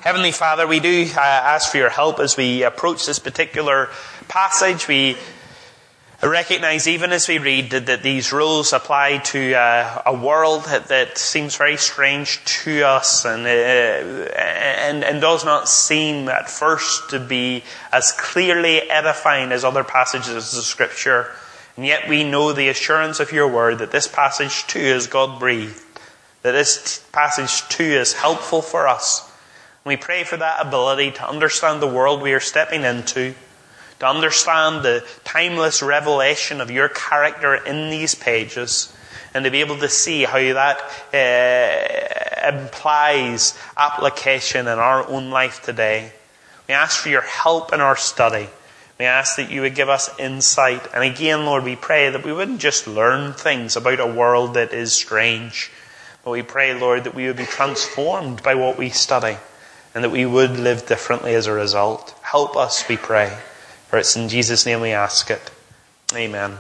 Heavenly Father, we do ask for your help as we approach this particular passage. We recognize, even as we read, that these rules apply to a world that seems very strange to us and does not seem at first to be as clearly edifying as other passages of Scripture. And yet we know the assurance of your word that this passage too is God-breathed, that this passage too is helpful for us. We pray for that ability to understand the world we are stepping into, to understand the timeless revelation of your character in these pages, and to be able to see how that implies application in our own life today. We ask for your help in our study. We ask that you would give us insight. And again, Lord, we pray that we wouldn't just learn things about a world that is strange, but we pray, Lord, that we would be transformed by what we study, and that we would live differently as a result. Help us, we pray. For it's in Jesus' name we ask it. Amen.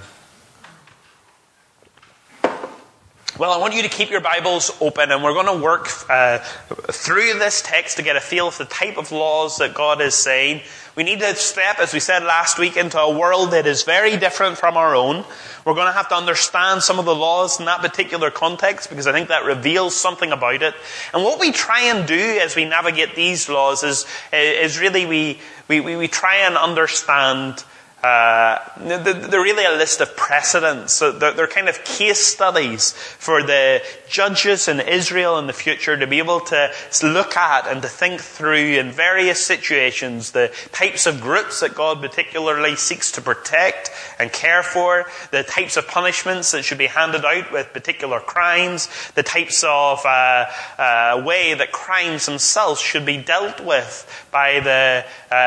Well, I want you to keep your Bibles open, and we're going to work through this text to get a feel of the type of laws that God is saying. We need to step, as we said last week, into a world that is very different from our own. We're going to have to understand some of the laws in that particular context, because I think that reveals something about it. And what we try and do as we navigate these laws is really we try and understand. They're really a list of precedents. So they're kind of case studies for the judges in Israel in the future to be able to look at and to think through in various situations the types of groups that God particularly seeks to protect and care for, the types of punishments that should be handed out with particular crimes, the types of way that crimes themselves should be dealt with by the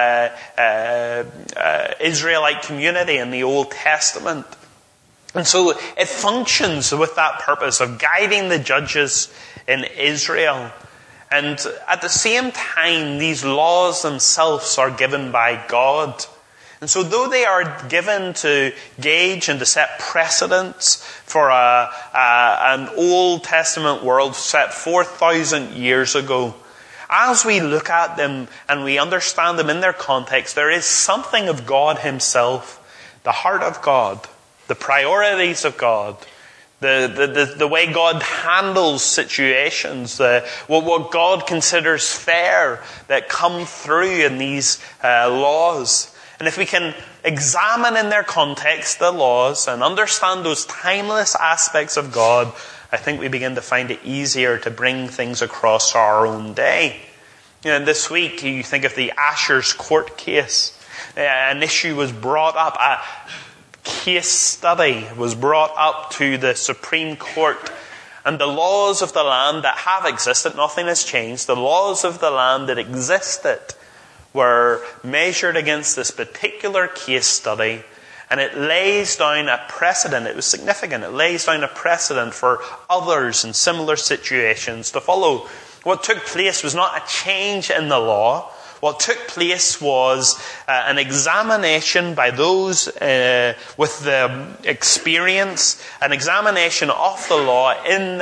Israelite community in the Old Testament. And so it functions with that purpose of guiding the judges in Israel. And at the same time, these laws themselves are given by God. And so though they are given to gauge and to set precedents for an Old Testament world set 4,000 years ago, as we look at them and we understand them in their context, there is something of God himself, the heart of God, the priorities of God, the way God handles situations, what God considers fair that come through in these laws. And if we can examine in their context the laws and understand those timeless aspects of God, I think we begin to find it easier to bring things across our own day. This week, you think of the Asher's court case. An issue was brought up, a case study was brought up to the Supreme Court. And the laws of the land that have existed, nothing has changed, the laws of the land that existed were measured against this particular case study. And it lays down a precedent. It was significant. It lays down a precedent for others in similar situations to follow. What took place was not a change in the law. What took place was an examination by those with the experience, an examination of the law and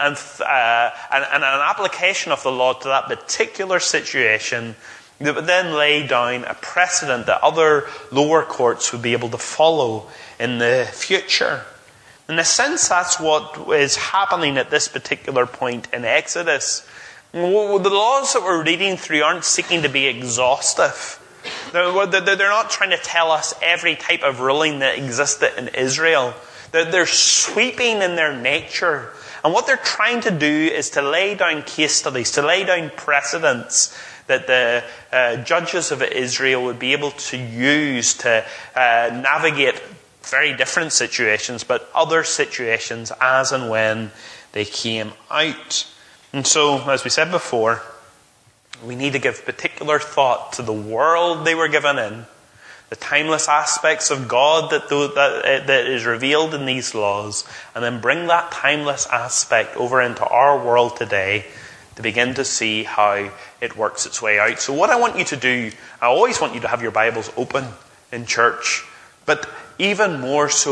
an application of the law to that particular situation that would then lay down a precedent that other lower courts would be able to follow in the future. In a sense, that's what is happening at this particular point in Exodus. The laws that we're reading through aren't seeking to be exhaustive. They're not trying to tell us every type of ruling that existed in Israel. They're sweeping in their nature. And what they're trying to do is to lay down case studies, to lay down precedents that the judges of Israel would be able to use to navigate very different situations, but other situations as and when they came out. And so, as we said before, we need to give particular thought to the world they were given in, the timeless aspects of God that is revealed in these laws, and then bring that timeless aspect over into our world today to begin to see how it works its way out. So what I want you to do, I always want you to have your Bibles open in church, but even more so,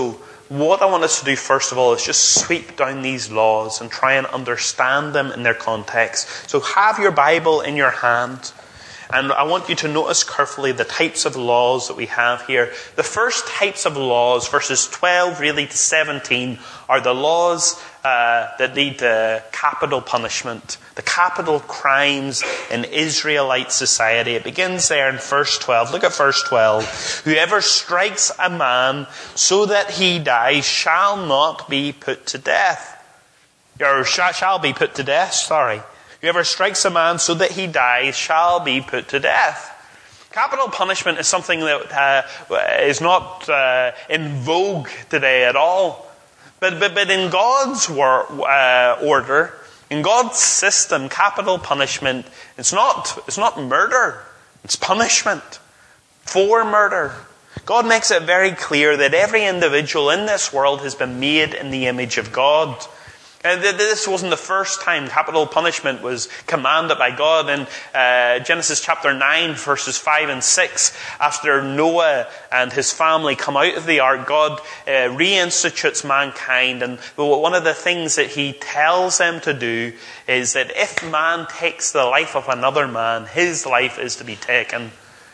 what I want us to do first of all is just sweep down these laws and try and understand them in their context. So have your Bible in your hand, and I want you to notice carefully the types of laws that we have here. The first types of laws, verses 12 really to 17, are the laws that lead to capital punishment, the capital crimes in Israelite society. It begins there in verse 12. Look at verse 12. Whoever strikes a man so that he dies shall not be put to death. Or shall be put to death, sorry. Whoever strikes a man so that he dies shall be put to death. Capital punishment is something that is not in vogue today at all. But in God's order, in God's system, capital punishment, it's not murder. It's punishment for murder. God makes it very clear that every individual in this world has been made in the image of God. This wasn't the first time capital punishment was commanded by God. In Genesis chapter 9, verses 5 and 6, after Noah and his family come out of the ark, God reinstitutes mankind. And one of the things that he tells them to do is that if man takes the life of another man, his life is to be taken.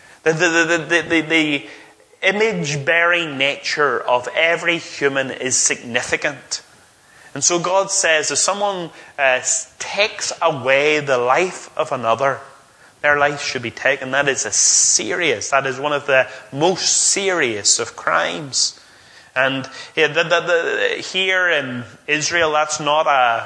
The image-bearing nature of every human is significant. And so God says, if someone takes away the life of another, their life should be taken. That is one of the most serious of crimes. And here in Israel, that's not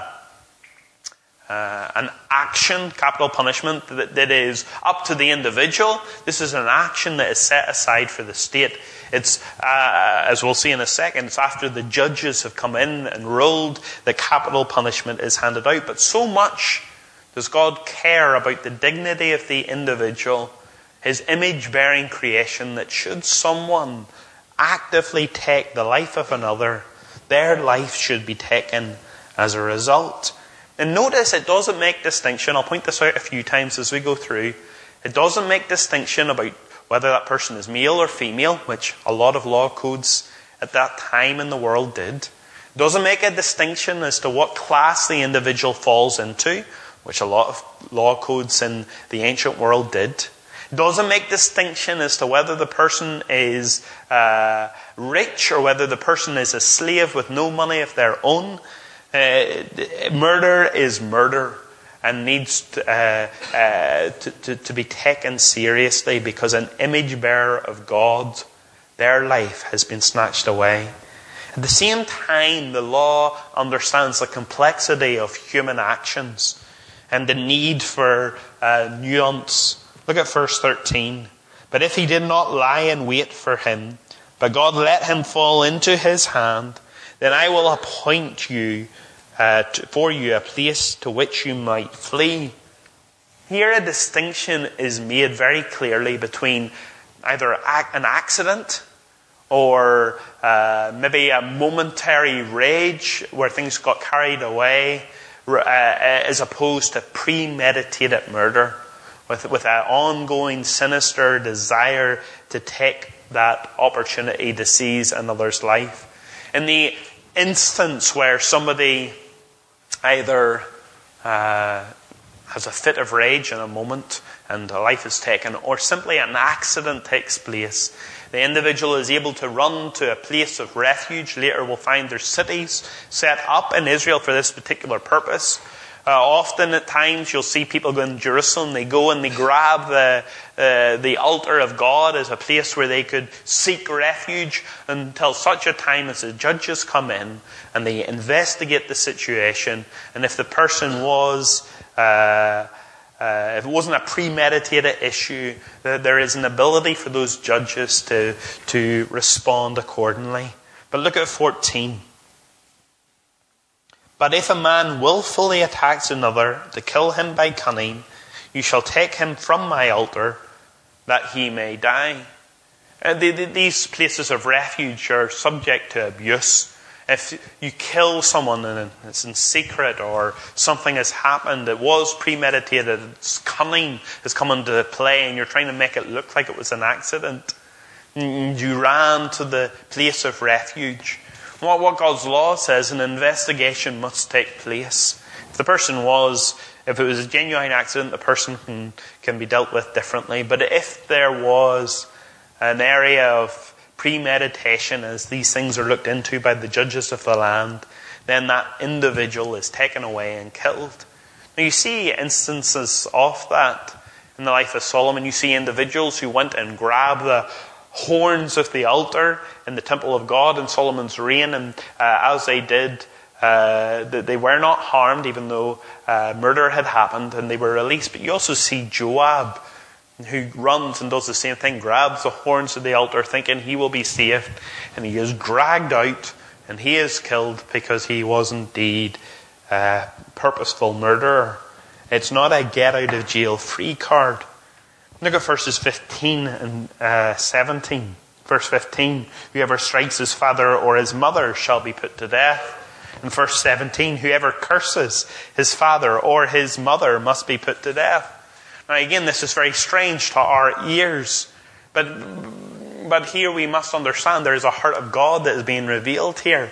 an action, capital punishment, that is up to the individual. This is an action that is set aside for the state. It's, as we'll see in a second, it's after the judges have come in and ruled that capital punishment is handed out. But so much does God care about the dignity of the individual, his image-bearing creation, that should someone actively take the life of another, their life should be taken as a result. And notice it doesn't make distinction. I'll point this out a few times as we go through. It doesn't make distinction about whether that person is male or female, which a lot of law codes at that time in the world did. It doesn't make a distinction as to what class the individual falls into, which a lot of law codes in the ancient world did. It doesn't make distinction as to whether the person is rich or whether the person is a slave with no money of their own. Murder is murder and needs to be taken seriously, because an image bearer of God, their life has been snatched away. At the same time, the law understands the complexity of human actions and the need for nuance. Look at verse 13. But if he did not lie in wait for him, but God let him fall into his hand, then I will appoint you for you a place to which you might flee. Here a distinction is made very clearly between either an accident or maybe a momentary rage where things got carried away, as opposed to premeditated murder with an ongoing sinister desire to take that opportunity to seize another's life. In the instance where somebody either has a fit of rage in a moment and a life is taken, or simply an accident takes place, the individual is able to run to a place of refuge. Later we'll find there's cities set up in Israel for this particular purpose. Often at times you'll see people go in Jerusalem, they go and they grab the altar of God as a place where they could seek refuge until such a time as the judges come in and they investigate the situation. And if the person was, if it wasn't a premeditated issue, there is an ability for those judges to respond accordingly. But look at 14. But if a man willfully attacks another to kill him by cunning, you shall take him from my altar, that he may die. These places of refuge are subject to abuse. If you kill someone and it's in secret, or something has happened that was premeditated, it's cunning has come into play, and you're trying to make it look like it was an accident, you ran to the place of refuge. What God's law says, an investigation must take place. If it was a genuine accident, the person can be dealt with differently. But if there was an area of premeditation as these things are looked into by the judges of the land, then that individual is taken away and killed. Now you see instances of that in the life of Solomon. You see individuals who went and grabbed the horns of the altar in the temple of God in Solomon's reign, and as they did, they were not harmed, even though murder had happened, and they were released. But you also see Joab, who runs and does the same thing, grabs the horns of the altar thinking he will be saved, and he is dragged out and he is killed because he was indeed a purposeful murderer. It's not a get out of jail free card. Look at verses 15 and 17. Verse 15, whoever strikes his father or his mother shall be put to death. In verse 17, whoever curses his father or his mother must be put to death. Now again, this is very strange to our ears, but here we must understand there is a heart of God that is being revealed here.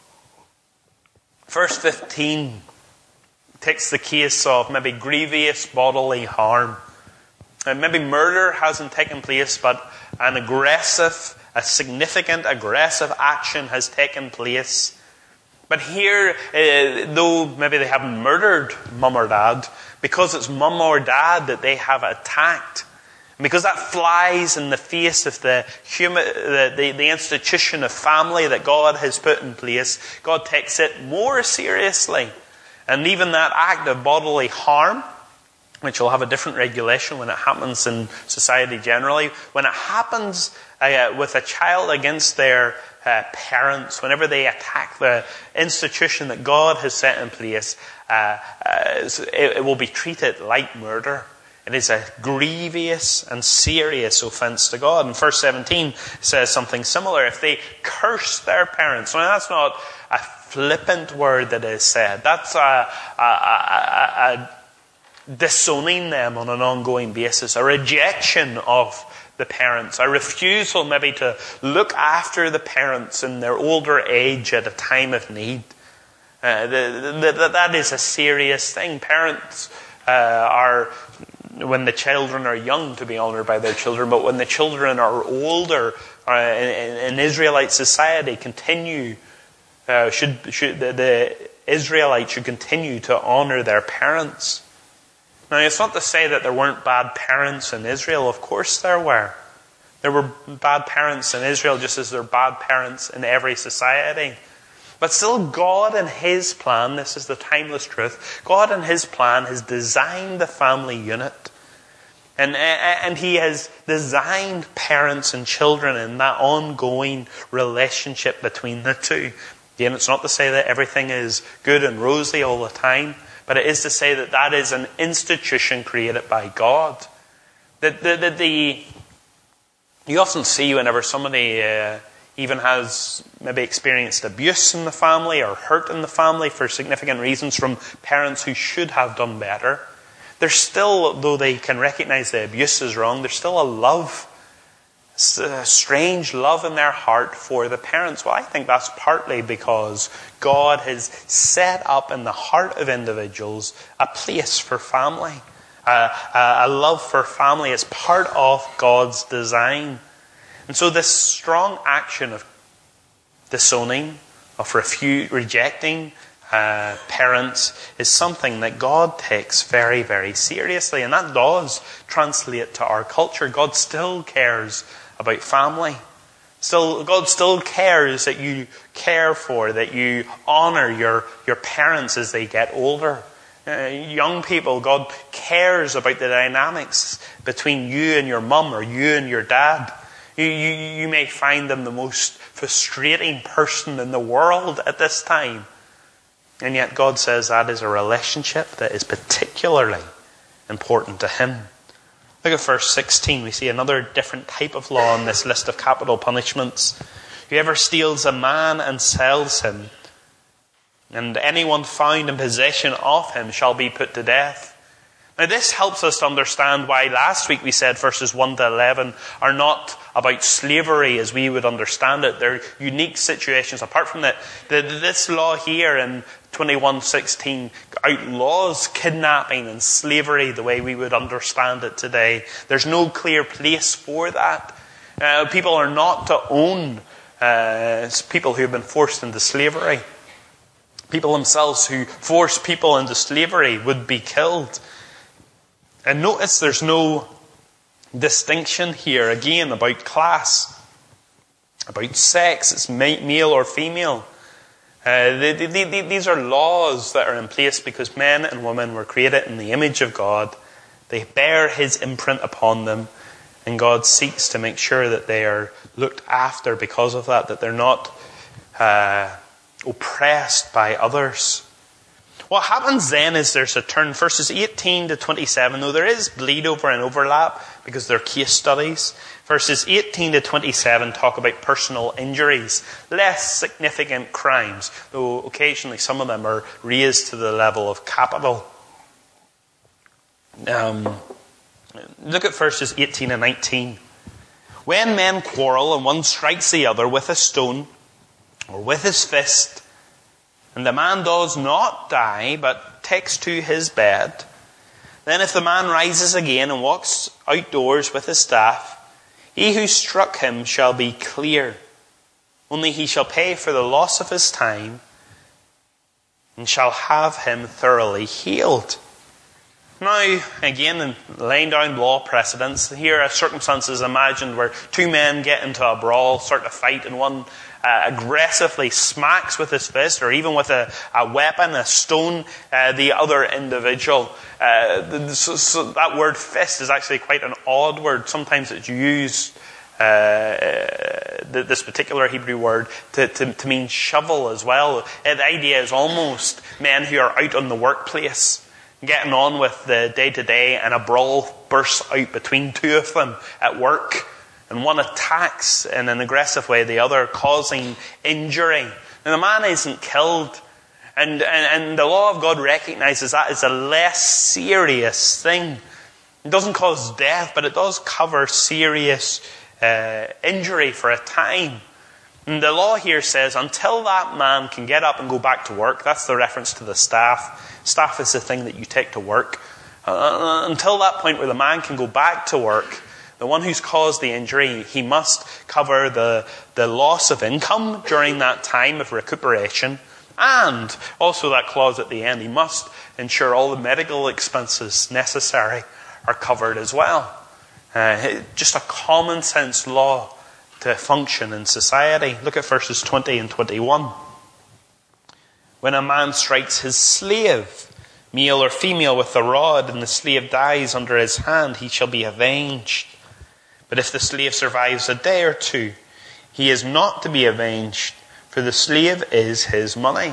Verse 15 takes the case of maybe grievous bodily harm. And maybe murder hasn't taken place, but a significant aggressive action has taken place. But here, though maybe they haven't murdered mum or dad, because it's mum or dad that they have attacked, and because that flies in the face of the institution of family that God has put in place, God takes it more seriously. And even that act of bodily harm, which will have a different regulation when it happens in society generally, when it happens with a child against their parents, whenever they attack the institution that God has set in place, it will be treated like murder. It is a grievous and serious offence to God. And verse 17 says something similar. If they curse their parents, now that's not a flippant word that is said. That's a disowning them on an ongoing basis, a rejection of the parents, a refusal maybe to look after the parents in their older age at a time of need. That is a serious thing. Parents are, when the children are young, to be honoured by their children, but when the children are older, in Israelite society, the Israelites should continue to honour their parents. Now, it's not to say that there weren't bad parents in Israel. Of course there were. There were bad parents in Israel just as there are bad parents in every society. But still, God in His plan, this is the timeless truth, God in His plan has designed the family unit. And He has designed parents and children in that ongoing relationship between the two. Again, it's not to say that everything is good and rosy all the time, but it is to say that that is an institution created by God. You often see whenever somebody even has maybe experienced abuse in the family or hurt in the family for significant reasons from parents who should have done better, there's still, though they can recognize the abuse is wrong, there's still a love, a strange love in their heart for the parents. Well, I think that's partly because God has set up in the heart of individuals a place for family. A love for family is part of God's design. And so this strong action of disowning, of rejecting parents is something that God takes very, very seriously. And that does translate to our culture. God still cares about family. God still cares that you care for, that you honour your parents as they get older. Young people, God cares about the dynamics between you and your mum or you and your dad. You may find them the most frustrating person in the world at this time. And yet God says that is a relationship that is particularly important to Him. Look at verse 16. We see another different type of law on this list of capital punishments. Whoever steals a man and sells him, and anyone found in possession of him shall be put to death. Now this helps us to understand why last week we said verses 1 to 11 are not about slavery as we would understand it. They're unique situations. Apart from that, this law here in 21:16 outlaws kidnapping and slavery the way we would understand it today. There's no clear place for that. People are not to own people who have been forced into slavery. People themselves who force people into slavery would be killed. And notice there's no distinction here, again, about class, about sex. It's male or female. These are laws that are in place because men and women were created in the image of God. They bear His imprint upon them. And God seeks to make sure that they are looked after because of that they're not oppressed by others. What happens then is there's a turn. Verses 18 to 27, though there is bleed over and overlap because they're case studies. Verses 18 to 27 talk about personal injuries, less significant crimes, though occasionally some of them are raised to the level of capital. Look at verses 18 and 19. When men quarrel and one strikes the other with a stone or with his fist, and the man does not die, but takes to his bed, then if the man rises again and walks outdoors with his staff, he who struck him shall be clear. Only he shall pay for the loss of his time, and shall have him thoroughly healed. Now, again, in laying down law precedents, here are circumstances imagined where two men get into a brawl, start to fight, and one aggressively smacks with his fist, or even with a weapon, a stone, the other individual. So that word fist is actually quite an odd word. Sometimes it's used, this particular Hebrew word, to mean shovel as well. The idea is almost men who are out on the workplace, getting on with the day-to-day, and a brawl bursts out between two of them at work. And one attacks in an aggressive way the other, causing injury. Now the man isn't killed. And the law of God recognizes that as a less serious thing. It doesn't cause death, but it does cover serious injury for a time. And the law here says until that man can get up and go back to work, that's the reference to the staff. Staff is the thing that you take to work. Until that point where the man can go back to work, the one who's caused the injury, he must cover the loss of income during that time of recuperation. And also that clause at the end, he must ensure all the medical expenses necessary are covered as well. Just a common sense law to function in society. Look at verses 20 and 21. When a man strikes his slave, male or female, with the rod, and the slave dies under his hand, he shall be avenged. But if the slave survives a day or two, he is not to be avenged, for the slave is his money.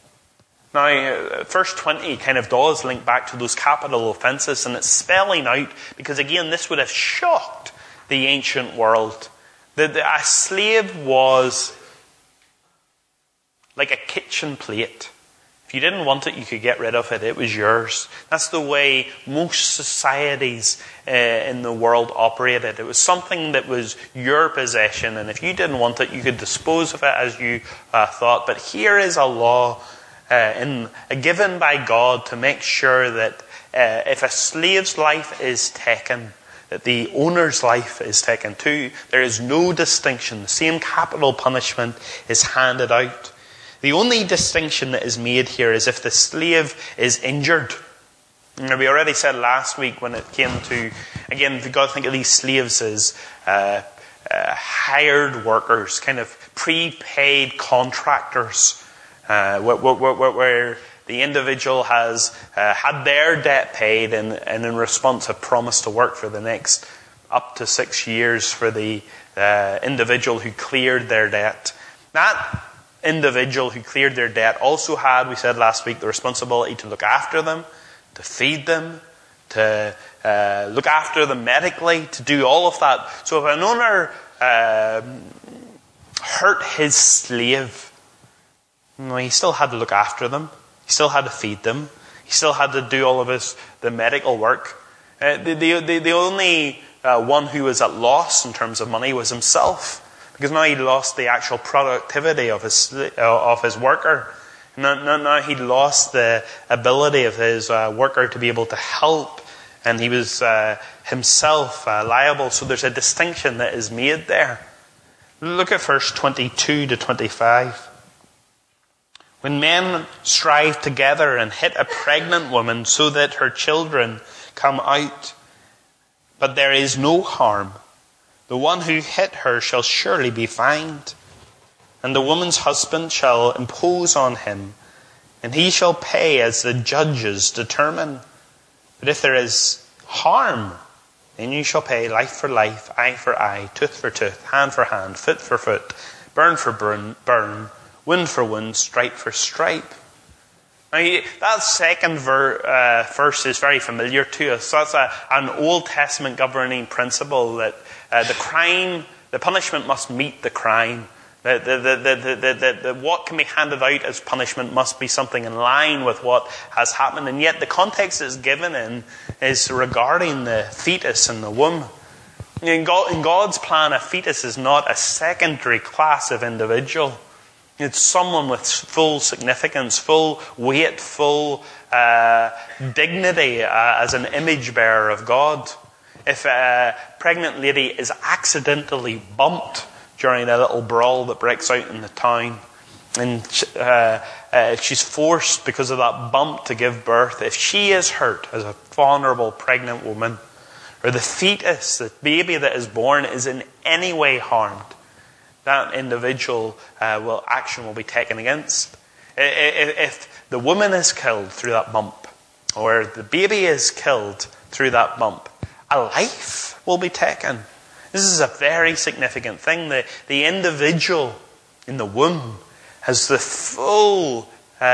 Now, verse 20 kind of does link back to those capital offences, and it's spelling out, because again, this would have shocked the ancient world. A slave was like a kitchen plate. If you didn't want it, you could get rid of it. It was yours. That's the way most societies in the world operated. It was something that was your possession, and if you didn't want it, you could dispose of it as you thought. But here is a law given by God to make sure that if a slave's life is taken, that the owner's life is taken too. There is no distinction. The same capital punishment is handed out. The only distinction that is made here is if the slave is injured. Now, we already said last week when it came to, again, you've got to think of these slaves as hired workers, kind of prepaid contractors, where the individual has had their debt paid and in response have promised to work for the next up to 6 years for the individual who cleared their debt. That individual who cleared their debt also had, we said last week, the responsibility to look after them, to feed them, to look after them medically, to do all of that. So if an owner hurt his slave, he still had to look after them. He still had to feed them. He still had to do all of the medical work. The only one who was at loss in terms of money was himself, because now he'd lost the actual productivity of his worker. Now he'd lost the ability of his worker to be able to help, and he was himself liable. So there's a distinction that is made there. Look at verse 22 to 25. When men strive together and hit a pregnant woman so that her children come out, but there is no harm, the one who hit her shall surely be fined, and the woman's husband shall impose on him, and he shall pay as the judges determine. But if there is harm, then you shall pay life for life, eye for eye, tooth for tooth, hand for hand, foot for foot, burn for burn, wound for wound, stripe for stripe. Now, that second verse is very familiar to us. That's an Old Testament governing principle that the punishment must meet the crime. What can be handed out as punishment must be something in line with what has happened. And yet the context it's given in is regarding the fetus in the womb. In God's plan, a fetus is not a secondary class of individual. It's someone with full significance, full weight, full dignity as an image bearer of God. If a pregnant lady is accidentally bumped during a little brawl that breaks out in the town, and she's forced because of that bump to give birth, if she is hurt as a vulnerable pregnant woman, or the fetus, the baby that is born, is in any way harmed, that individual action will be taken against. If the woman is killed through that bump, or the baby is killed through that bump, a life will be taken. This is a very significant thing. The individual in the womb has the full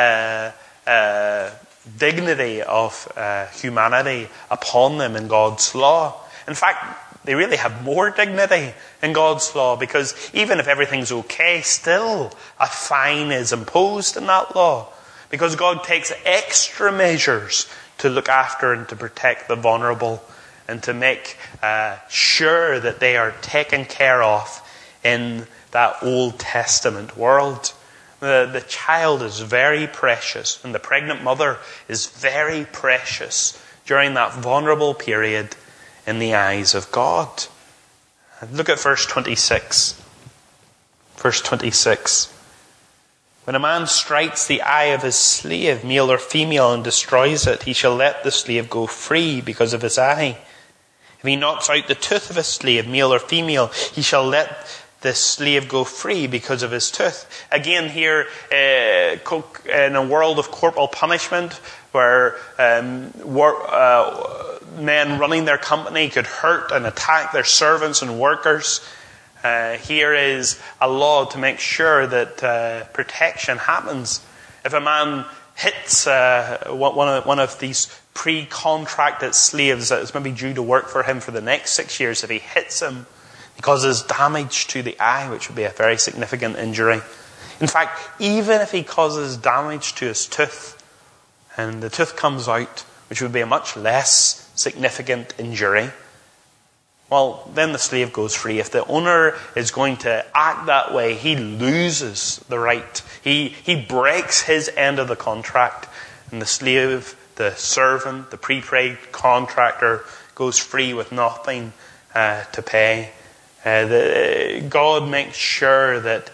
dignity of humanity upon them in God's law. In fact, they really have more dignity in God's law, because even if everything's okay, still a fine is imposed in that law, because God takes extra measures to look after and to protect the vulnerable, and to make sure that they are taken care of in that Old Testament world. The child is very precious, and the pregnant mother is very precious during that vulnerable period in the eyes of God. Look at verse 26. Verse 26. When a man strikes the eye of his slave, male or female, and destroys it, he shall let the slave go free because of his eye. If he knocks out the tooth of a slave, male or female, he shall let the slave go free because of his tooth. Again, here in a world of corporal punishment, where men running their company could hurt and attack their servants and workers, here is a law to make sure that protection happens. If a man hits one of these pre-contracted slaves that is maybe due to work for him for the next 6 years, if he hits him, he causes damage to the eye, which would be a very significant injury. In fact, even if he causes damage to his tooth, and the tooth comes out, which would be a much less significant injury, well, then the slave goes free. If the owner is going to act that way, he loses the right. He breaks his end of the contract, and the slave, the servant, the pre-paid contractor goes free with nothing to pay. God makes sure that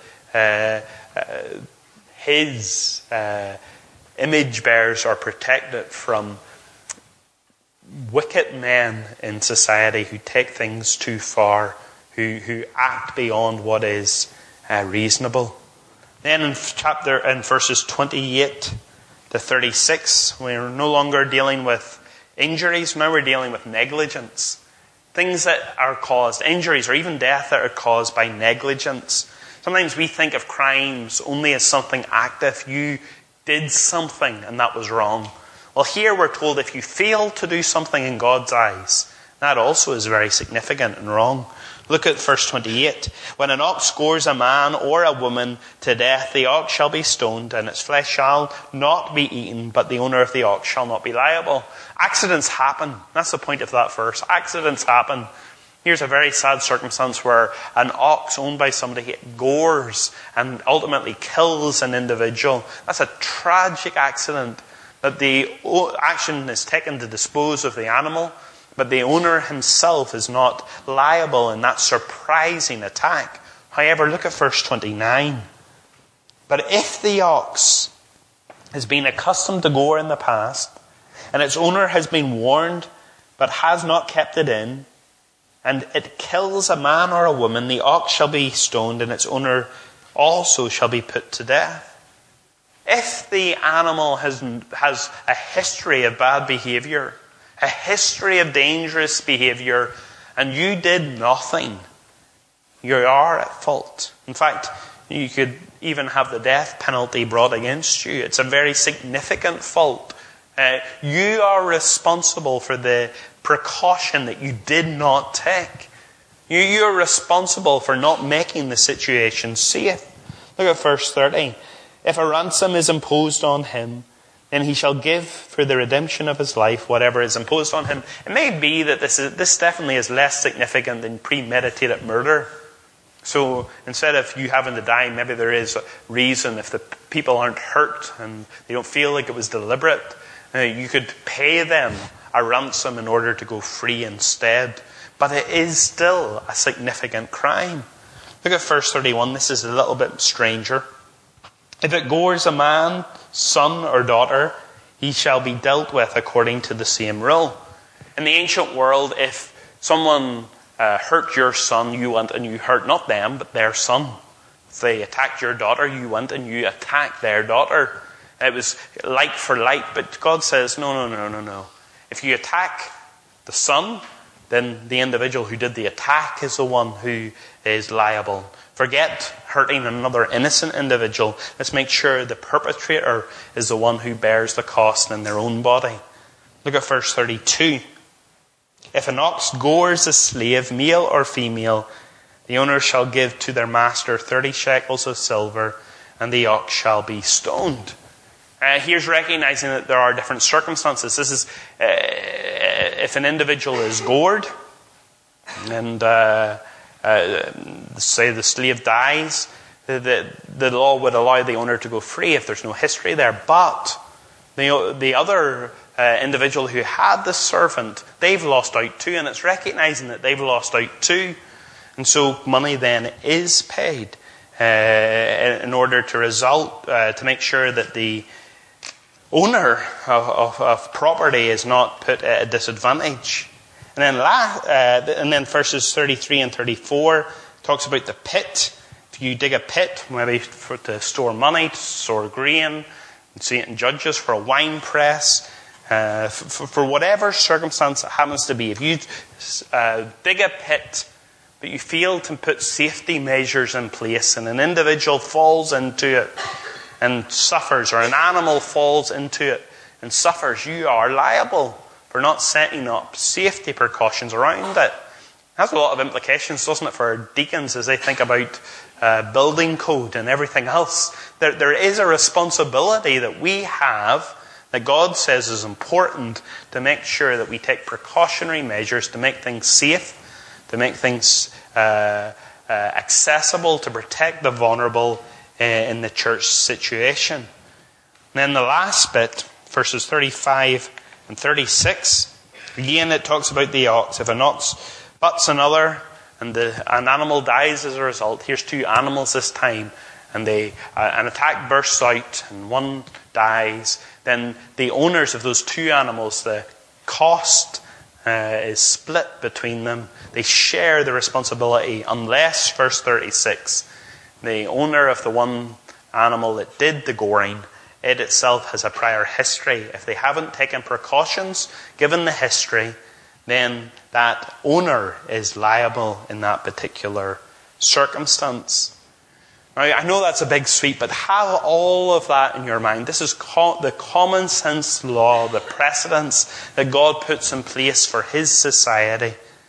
his image bearers are protected from wicked men in society who take things too far, who act beyond what is reasonable. Then in verses 28 to 36, we're no longer dealing with injuries, now we're dealing with negligence. Things that are caused, injuries or even death that are caused by negligence. Sometimes we think of crimes only as something active. You did something and that was wrong. Well, here we're told if you fail to do something in God's eyes, that also is very significant and wrong. Look at verse 28. When an ox gores a man or a woman to death, the ox shall be stoned, and its flesh shall not be eaten, but the owner of the ox shall not be liable. Accidents happen. That's the point of that verse. Accidents happen. Here's a very sad circumstance where an ox owned by somebody gores and ultimately kills an individual. That's a tragic accident, that the action is taken to dispose of the animal, but the owner himself is not liable in that surprising attack. However, look at verse 29. But if the ox has been accustomed to gore in the past, and its owner has been warned but has not kept it in, and it kills a man or a woman, the ox shall be stoned, and its owner also shall be put to death. If the animal has a history of bad behavior, a history of dangerous behavior, and you did nothing, you are at fault. In fact, you could even have the death penalty brought against you. It's a very significant fault. You are responsible for the precaution that you did not take. You are responsible for not making the situation safe. Look at verse 30. If a ransom is imposed on him, then he shall give for the redemption of his life whatever is imposed on him. It may be that this definitely is less significant than premeditated murder. So instead of you having to die, maybe there is a reason if the people aren't hurt and they don't feel like it was deliberate. You could pay them a ransom in order to go free instead. But it is still a significant crime. Look at verse 31. This is a little bit stranger. If it gores a man, son or daughter, he shall be dealt with according to the same rule. In the ancient world, if someone hurt your son, you went and you hurt not them, but their son. If they attacked your daughter, you went and you attacked their daughter. It was like for like, but God says, no. If you attack the son, then the individual who did the attack is the one who is liable. Forget hurting another innocent individual. Let's make sure the perpetrator is the one who bears the cost in their own body. Look at verse 32. If an ox gores a slave, male or female, the owner shall give to their master 30 shekels of silver, and the ox shall be stoned. Here's recognizing that there are different circumstances. This is if an individual is gored, and say the slave dies, the law would allow the owner to go free if there's no history there. But the other individual who had the servant, they've lost out too, and it's recognizing that they've lost out too. And so money then is paid in order to make sure that the owner of property is not put at a disadvantage. And then verses 33 and 34 talks about the pit. If you dig a pit, maybe to store money, to store grain, and see it in Judges for a wine press, for whatever circumstance it happens to be. If you dig a pit, but you fail to put safety measures in place, and an individual falls into it and suffers, or an animal falls into it and suffers, you are liable for not setting up safety precautions around it. It has a lot of implications, doesn't it, for deacons as they think about building code and everything else. There is a responsibility that we have that God says is important to make sure that we take precautionary measures to make things safe, to make things accessible, to protect the vulnerable in the church situation. And then the last bit, verses 35 and 36, again it talks about the ox. If an ox butts another and an animal dies as a result, here's two animals this time, and an attack bursts out and one dies, then the owners of those two animals, the cost is split between them. They share the responsibility unless, verse 36, the owner of the one animal that did the goring, it itself has a prior history. If they haven't taken precautions, given the history, then that owner is liable in that particular circumstance. Now, I know that's a big sweep, but have all of that in your mind. This is the common sense law, the precedents that God puts in place for His society.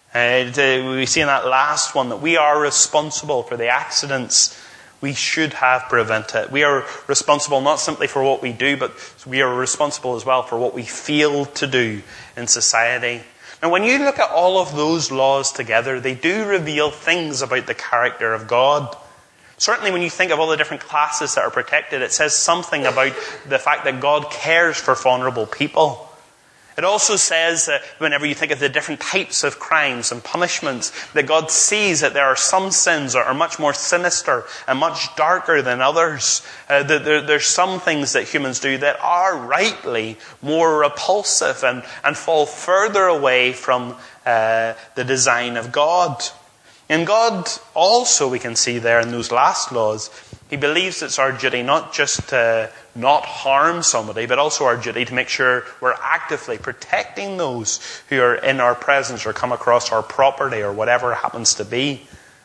We see in that last one that we are responsible for the accidents we should have prevented. We are responsible not simply for what we do, but we are responsible as well for what we fail to do in society. Now, when you look at all of those laws together, they do reveal things about the character of God. Certainly when you think of all the different classes that are protected, it says something about the fact that God cares for vulnerable people. It also says that whenever you think of the different types of crimes and punishments, that God sees that there are some sins that are much more sinister and much darker than others. There's some things that humans do that are rightly more repulsive and fall further away from the design of God. And God also, we can see there in those last laws, He believes it's our duty not just to not harm somebody, but also our duty to make sure we're actively protecting those who are in our presence or come across our property or whatever it happens to be.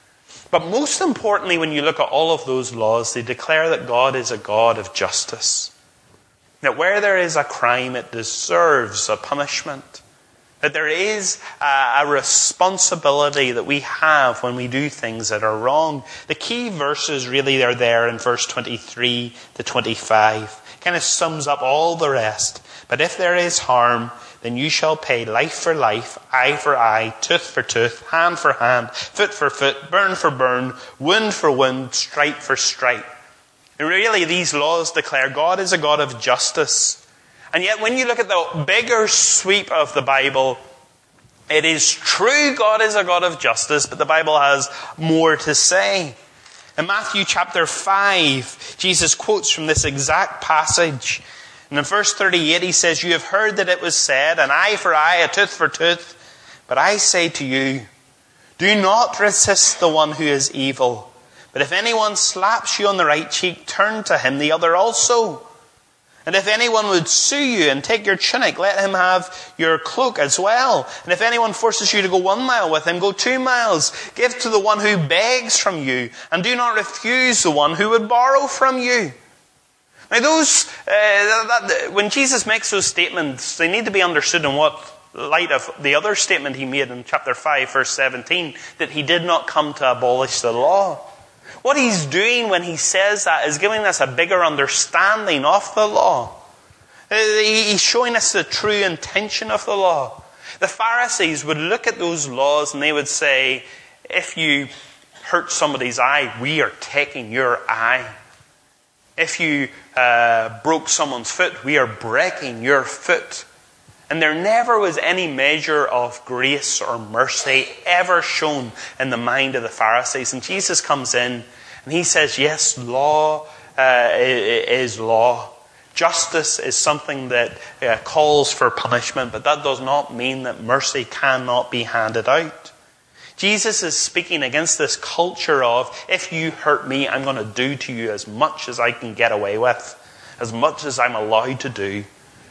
But most importantly, when you look at all of those laws, they declare that God is a God of justice. That where there is a crime, it deserves a punishment. That there is a responsibility that we have when we do things that are wrong. The key verses really are there in verse 23 to 25. Kind of sums up all the rest. But if there is harm, then you shall pay life for life, eye for eye, tooth for tooth, hand for hand, foot for foot, burn for burn, wound for wound, stripe for stripe. And really, these laws declare God is a God of justice. And yet when you look at the bigger sweep of the Bible, it is true God is a God of justice, but the Bible has more to say. In Matthew chapter 5, Jesus quotes from this exact passage. And in verse 38 he says, "You have heard that it was said, an eye for eye, a tooth for tooth. But I say to you, do not resist the one who is evil. But if anyone slaps you on the right cheek, turn to him the other also. And if anyone would sue you and take your tunic, let him have your cloak as well. And if anyone forces you to go 1 mile with him, go 2 miles. Give to the one who begs from you, and do not refuse the one who would borrow from you." Now when Jesus makes those statements, they need to be understood in what light of the other statement he made in chapter 5, verse 17, that he did not come to abolish the law. What he's doing when he says that is giving us a bigger understanding of the law. He's showing us the true intention of the law. The Pharisees would look at those laws and they would say, if you hurt somebody's eye, we are taking your eye. If you broke someone's foot, we are breaking your foot. And there never was any measure of grace or mercy ever shown in the mind of the Pharisees. And Jesus comes in and he says, yes, law is law. Justice is something that calls for punishment, but that does not mean that mercy cannot be handed out. Jesus is speaking against this culture of, if you hurt me, I'm going to do to you as much as I can get away with, as much as I'm allowed to do.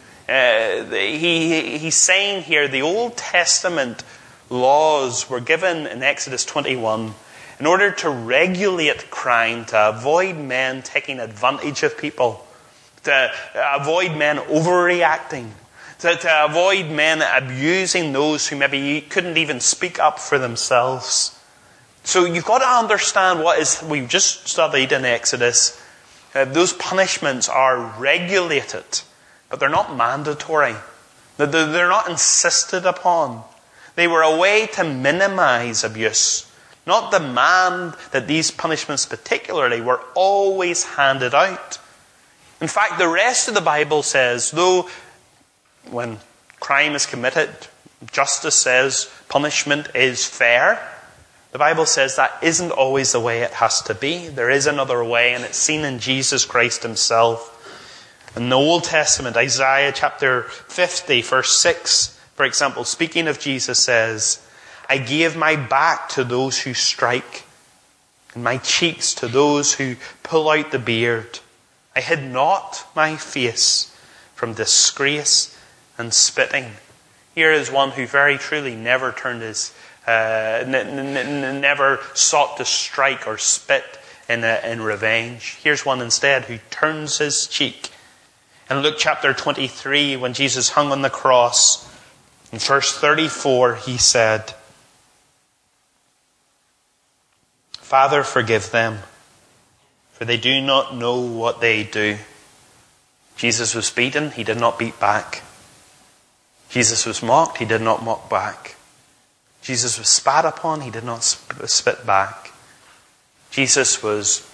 He's saying here the Old Testament laws were given in Exodus 21 in order to regulate crime, to avoid men taking advantage of people, to avoid men overreacting, to avoid men abusing those who maybe couldn't even speak up for themselves. So you've got to understand we've just studied in Exodus. Those punishments are regulated, but they're not mandatory. They're not insisted upon. They were a way to minimize abuse, not demand that these punishments particularly were always handed out. In fact, the rest of the Bible says, though when crime is committed, justice says punishment is fair, the Bible says that isn't always the way it has to be. There is another way, and it's seen in Jesus Christ himself. In the Old Testament, Isaiah chapter 50, verse 6, for example, speaking of Jesus, says, "I gave my back to those who strike, and my cheeks to those who pull out the beard. I hid not my face from disgrace and spitting." Here is one who very truly never turned his, never sought to strike or spit in revenge. Here's one instead who turns his cheek. In Luke chapter 23, when Jesus hung on the cross, in verse 34, he said, Father, forgive them, for they do not know what they do. Jesus was beaten, he did not beat back. Jesus was mocked, he did not mock back. Jesus was spat upon, he did not spit back. Jesus was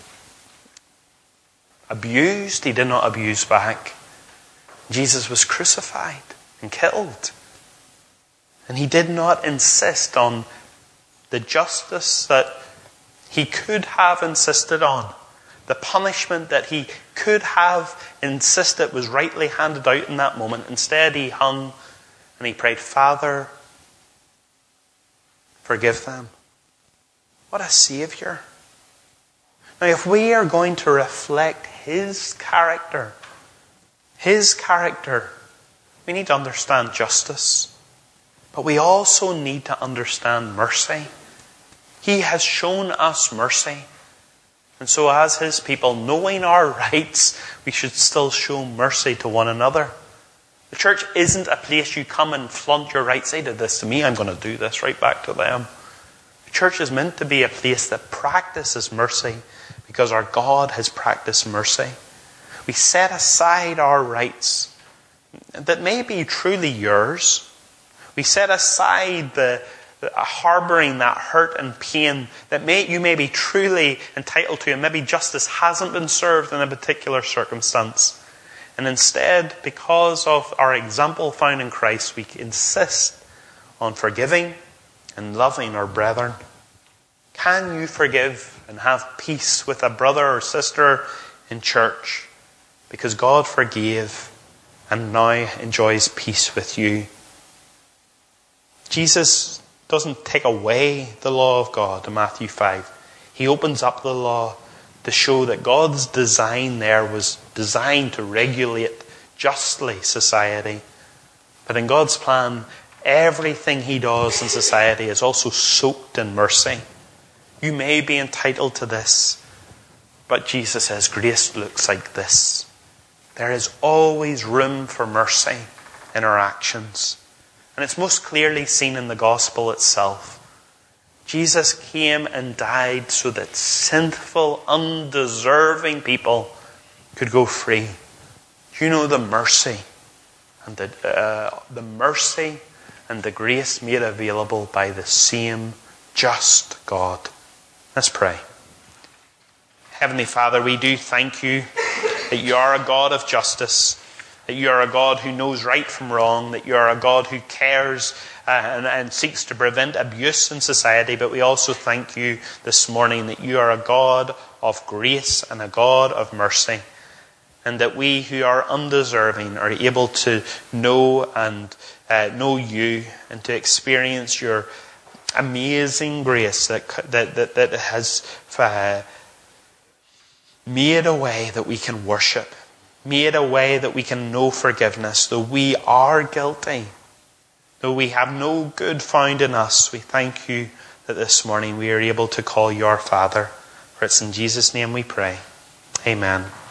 abused, he did not abuse back. Jesus was crucified and killed. And he did not insist on the justice that he could have insisted on. The punishment that he could have insisted was rightly handed out in that moment. Instead, he hung and he prayed, Father, forgive them. What a Saviour. Now, if we are going to reflect his character, we need to understand justice. But we also need to understand mercy. He has shown us mercy. And so as his people, knowing our rights, we should still show mercy to one another. The church isn't a place you come and flaunt your rights. They did this to me, I'm going to do this right back to them. The church is meant to be a place that practices mercy because our God has practiced mercy. We set aside our rights that may be truly yours. We set aside the harbouring that hurt and pain that you may be truly entitled to, and maybe justice hasn't been served in a particular circumstance. And instead, because of our example found in Christ, we insist on forgiving and loving our brethren. Can you forgive and have peace with a brother or sister in church because God forgave and now enjoys peace with you? Jesus doesn't take away the law of God in Matthew 5. He opens up the law to show that God's design there was designed to regulate justly society. But in God's plan, everything he does in society is also soaked in mercy. You may be entitled to this, but Jesus says grace looks like this. There is always room for mercy in our actions. And it's most clearly seen in the gospel itself. Jesus came and died so that sinful, undeserving people could go free. Do you know the mercy and the mercy and the grace made available by the same just God? Let's pray. Heavenly Father, we do thank you that you are a God of justice, that you are a God who knows right from wrong, that you are a God who cares and seeks to prevent abuse in society. But we also thank you this morning that you are a God of grace and a God of mercy, and that we who are undeserving are able to know and know you and to experience your amazing grace that has made a way that we can worship, made a way that we can know forgiveness. Though we are guilty, though we have no good found in us, we thank you that this morning we are able to call you our Father. For it's in Jesus' name we pray. Amen.